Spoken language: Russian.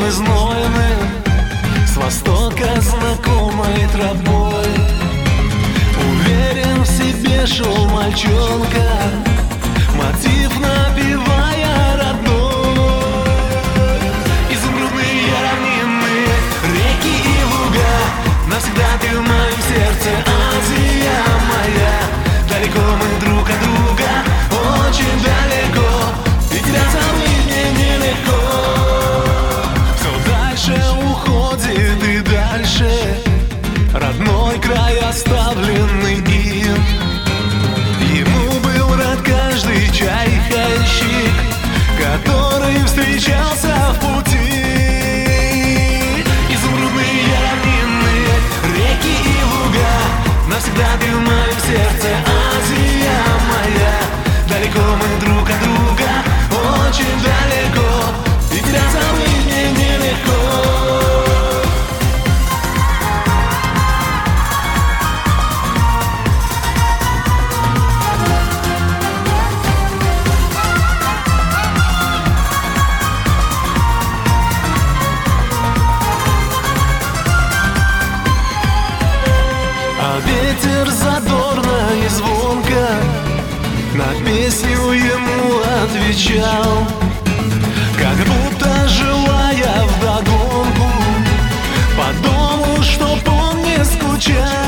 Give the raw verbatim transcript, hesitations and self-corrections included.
зимой знойным, с востока знакомой тропой. Уверен в себе шел мальчонка, мотив напевая родной. Изумрудные равнины, реки и луга, навсегда ты в моем сердце, Азия моя. Далеко мы друг от друга, очень далеко, и тебя забыть мне нелегко. Все дальше уходит и дальше, родной край, оставленный им. Ему был рад каждый чайхальщик, который встречался в пути. Изумрудные равнины, реки и луга, навсегда ты в моем сердце, Азия моя. Далеко мы друг от друга, очень далеко, и тебя забыть мне нелегко. А ветер задорно и звонко на песню ему отвечал, как будто желая вдогонку по дому, чтоб он не скучал.